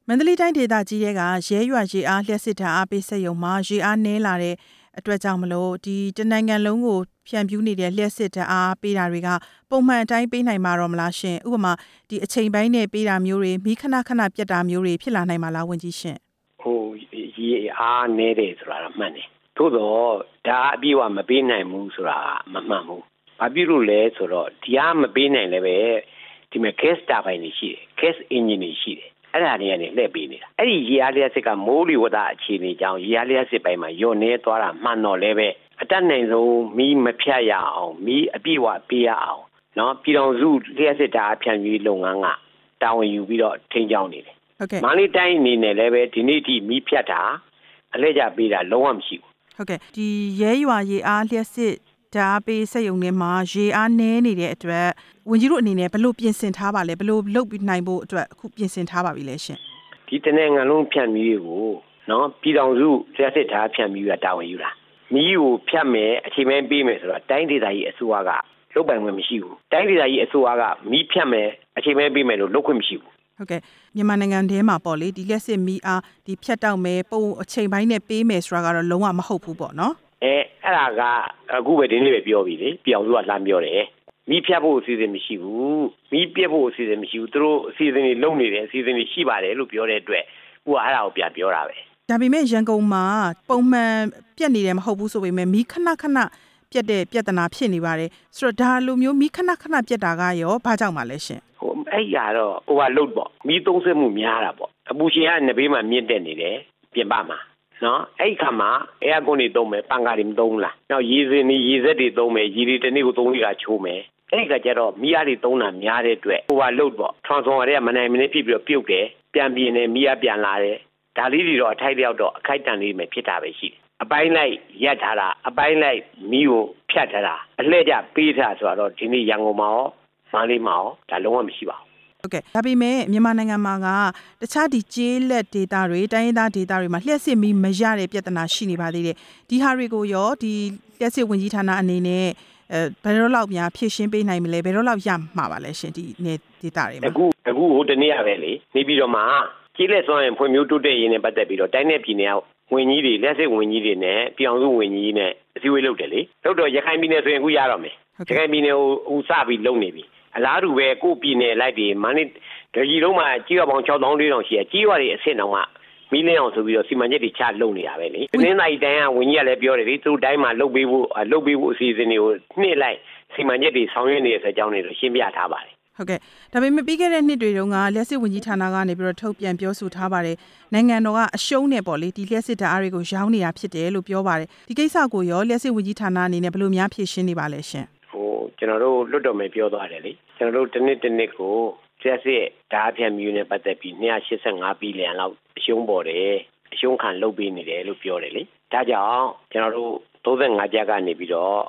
မန္တလေးတိုင်းဒေသကြီးကရဲရွာရေအားလျှက်စစ်ဓာတ်အားပေးစက်ရုံမှာရေအားနည်းလာတဲ့အတွက်ကြောင့်မလို့ဒီတနိုင်ငံလုံးကိုဖြန့်ဖြူးနေတဲ့လျှက်စစ်ဓာတ်အားပေးတာတွေကပုံမှန်အတိုင်းပေးနိုင်မှာတော့မလားရှင်ဥပမာဒီအချိန်ပိုင်းနဲ့ပေးတာမျိုးတွေမိခဏခဏပြတ်တာမျိုးတွေဖြစ်လာနိုင်မှာလားဝန်ကြီးရှင်ရေအားနည်းတယ်ဆိုတာမှန်တယ်သို့တော့ဒါအပြည့်အဝမပေးနိုင်ဘူးဆိုတာမမှန်ဘူးဘာဖြစ်လို့လဲဆိုတော့ဒီအားမပေးနိုင်လည်းပဲဒီမှာ gas turbine တွေရှိတယ် gas engine တွေရှိတယ်အဲ့ဒါတွေကနေလှည့်ပေးနေတာအဲ့ဒီရေအားလျှပ်စစ်ကမိုးလေဝသအခြေအနေကြောင့်ရေအားလျှပ်စစ်ပိုင်းမှာညှော့နေသွားတာမှန်တော့လည်းပဲအတတ်နိုင်ဆုံးမီးမဖြတ်ရအောင်မီးအပြည့်အဝပေးရအောင်နော်ပြည်တော်စုလျှပ်စစ်ဓာတ်ဖြန့်ဖြူးလုပ်ငန်းကတာဝန်ယူပြီးတော့ထိန်းကျောင်းနေတယ်ဟုတ်ကဲ့မန္တလေးတိုင်းအနေနဲ့လည်းပဲဒီနေ့ထိမီးဖြတ်တာအလဲကျပေးတာလုံးဝမရှိဘူးဟုတ်ကဲ့ဒီရဲရွာရေအားလျှပ်စစ်ဓာတ်ပေးစက်ရုံထဲမှာရေအားနည်းနေတဲ့အတွက်ဝန်ကြီးတို့အနေနဲ့ဘယ်လိုပြင်ဆင်ထားပါလဲဘယ်လိုလုပ်ပြီးနိုင်ဖို့အတွက်အခုပြင်ဆင်ထားပါပြီလဲရှင်ဒီတနိုင်ငံလုံးဖြန့်ဖြူးကိုနော်ပြည်တော်စုလျှပ်စစ်ဓာတ်ဖြန့်ဖြူးကတာဝန်ယူတာမီးကိုဖြတ်မယ်အချိန်ပိုင်းပေးမယ်ဆိုတော့တိုင်းဒေသကြီးအစိုးရကလုပ်ပိုင်ခွင့်မရှိဘူးတိုင်းဒေသကြီးအစိုးရကမီးဖြတ်မယ်အချိန်ပိုင်းပေးမယ်လို့လုပ်ခွင့်မရှိဘူးဟုတ်ကဲ့မြန်မာနိုင်ငံထဲမှာပေါ့လေဒီလျှက်စစ်မီးအားဒီဖြတ်တောက်မယ်ပုံအချိန်ပိုင်းနဲ့ပေးမယ်ဆိုတာကတော့လုံးဝမဟုတ်ဘူးပေါ့နော်အဲ့ဒါကအခုပဲဒီနေ့ပဲပြောပြီလေပြောင်စုကလှမ်းပြောတယ်မီးဖြတ်ဖို့အစီအစဉ်မရှိဘူးမီးပြတ်ဖို့အစီအစဉ်မရှိဘူးသူတို့အစီအစဉ်တွေလုပ်နေတယ်အစီအစဉ်တွေရှိပါတယ်လို့ပြောတဲ့အတွက်ဟိုကအဲ့ဒါကိုပြန်ပြောတာပဲဒါပေမဲ့ရန်ကုန်မှာပုံမှန်ပြတ်နေတယ်မဟုတ်ဘူးဆိုပေမဲ့မီးခဏခဏပြတ်တဲ့ပြဿနာဖြစ်နေပါတယ်ဆိုတော့ဒါလိုမျိုးမီးခဏခဏပြတ်တာကရောဘာကြောင့်မှလဲရှင်အဲ့ရတော့ overload ပေါ့မီးသုံးစွဲမှုများတာပေါ့အပူရှင်ကနှစ်ဘေးမှာမြင့်တက်နေတယ်ပြင်ပမှာနော်အဲ့ခါမှာအဲယာကွန်တွေသုံးမယ်ပန်ကာတွေမသုံးဘူးလားနောက်ရေစင်တွေရေစက်တွေသုံးမယ်ရေတွေတစ်နေ့ကို3 လီတာချိုးမယ်အဲ့ဒီကကျတော့မီးအားတွေသုံးတာများတဲ့အတွက် overload ပေါ့ transformer တွေကမနိုင်မနေဖြစ်ပြီးတော့ပြုတ်တယ်ပြန်ပြင်းတယ်မီးအားပြန်လာတယ်ဒါလေးတွေတော့အထိုက်တယောက်တော့အခိုက်တန်လေးပဲဖြစ်တာပဲရှိတယ်အပိုင်းလိုက်ရက်ထားတာအပိုင်းလိုက်မီးကိုဖြတ်ထားတာအလှည့်ကျပေးထားဆိုတော့ဒီနေ့ရန်ကုန်မှာရောမန္တလေးမှာရောဒါလုံးဝမရှိပါဘူးဟုတ်ကဲ့ဒါပေမဲ့မြန်မာနိုင်ငံမှာကတခြားဒီကျေးလက်ဒေသတွေတိုင်းရင်းသားဒေသတွေမှာလျှက်စစ်မီးမရတဲ့ပြဿနာရှိနေပါသေးတယ်ဒီဟာတွေကိုရောဒီလျှက်စစ်ဝန်ကြီးဌာနအနေနဲ့ဘယ်တော့လောက်များဖြည့်ရှင်းပေးနိုင်မလဲဘယ်တော့လောက်ရမှာပါလဲရှင်ဒီနေဒေသတွေမှာအခုဟိုတနေ့ရပဲလေနေပြီးတော့မှကျေးလက်စွမ်းရင်ဖွံ့ဖြိုးတိုးတက်ရေးနဲ့ပတ်သက်ပြီးတော့တိုင်းနယ်ပြည်နယ်ဝန်ကြီးတွေလက်စစ်ဝန်ကြီးတွေနဲ့ပြည်အောင်စုဝန်ကြီးနဲ့အစည်းအဝေးလုပ်တယ်လေလုပ်တော့ရခိုင်ပြည်နယ်ဆိုရင်အခုရတော့မယ်ရခိုင်ပြည်နယ်ကိုစပြီးလုပ်နေပြီအလားတူပဲကိုပြည်နယ်လိုက်ပြီးမန္တလေးဒေကြီးလုံးမှာကြီးရွာပေါင်း 6,400 ရှိရကြီးရွာတွေအဆင့်တောင်မှမီးလင်းအောင်ဆိုပြီးတော့စီမံချက်တွေချလုပ်နေတာပဲလေဒီနေ့တိုင်းကဝန်ကြီးကလည်းပြောတယ်လေသူတို့တိုင်းမှာလုပ်ပေးဖို့အစီအစဉ်တွေကိုနှစ်လိုက်စီမံချက်တွေဆောင်ရွက်နေတဲ့ဆက်ကြောင်းတွေတော့ရှင်းပြထားပါတယ်ဟုတ်ကဲ့ဒါပေမဲ့ပြီးခဲ့တဲ့နှစ်တွေတုန်းကလျှက်စစ်ဝန်ကြီးဌာနကနေပြီးတော့ထုတ်ပြန်ပြောဆိုထားပါတယ်နိုင်ငံတော်ကအရှုံးနဲ့ပေါ့လေဒီလျှက်စစ်ဓာတ်အားတွေကိုရောင်းနေတာဖြစ်တယ်လို့ပြောပါတယ်ဒီကိစ္စကိုရောလျှက်စစ်ဝန်ကြီးဌာနအနေနဲ့ဘယ်လိုများဖြေရှင်းနေပါလဲရှင်ကျွန်တော်တို့လွတ်တော်မယ်ပြောသွားတယ်လေကျွန်တော်တို့တစ်နှစ်ကိုလျှက်စစ်ဓာတ်ဖြန့်မြူနဲ့ပတ်သက်ပြီး285ဘီလီယံလောက်အရှုံးပေါ်တယ်အရှုံးခံလုပ်ပေးနေတယ်လို့ပြောတယ်လေဒါကြောင့်ကျွန်တော်တို့35ကျပ်ကနေပြီးတော့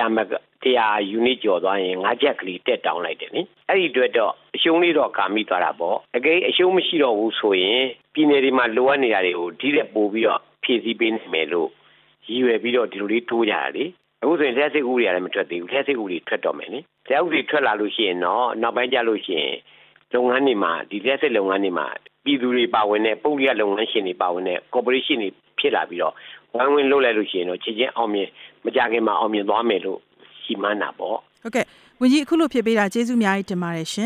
100 unit ကျော်သွားရင်5ကျပ်ကလေးတက်တောင်းလိုက်တယ်နိအဲ့ဒီအတွက်တော့အရှုံးလေးတော့ကာမိသွားတာပေါ့အကယ်အရှုံးမရှိတော့ဘူးဆိုရင်ပြည်နယ်တွေမှာလိုအပ်နေတာတွေကိုဒီတဲ့ပို့ပြီးတော့ဖြည့်ဆည်းပေးနိုင်မယ်လို့ရည်ရွယ်ပြီးတော့ဒီလိုလေးတိုးကြတာလေအခုဆိုရင်လျှက်စစ်ဥပဒေလည်းမထွက်သေးဘူးလျှက်စစ်ဥပဒေထွက်တော့မယ်နိလျှက်ဥပဒေထွက်လာလို့ရှိရင်တော့နောက်ပိုင်းကျလို့ရှိရင်လုပ်ငန်းတွေမှာဒီလျှက်စစ်လုပ်ငန်းတွေမှာပြည်သူတွေပါဝင်တဲ့ပုဂ္ဂလိကလုပ်ငန်းရှင်တွေပါဝင်တဲ့ corporation တွေဖြစ်လာပြီးတော့ဝိုင်းဝန်းလုပ်လိုက်လို့ရှိရင်တော့ချက်ချင်းအောင်မြင်မကြခင်မှာအောင်မြင်သွားမယ်လို့ရှိမှန်းတာပေါ့ဟုတ်ကဲ့ဝန်ကြီးအခုလိုဖြစ်ပေးတာကျေးဇူးအများကြီးတင်ပါတယ်ရှင်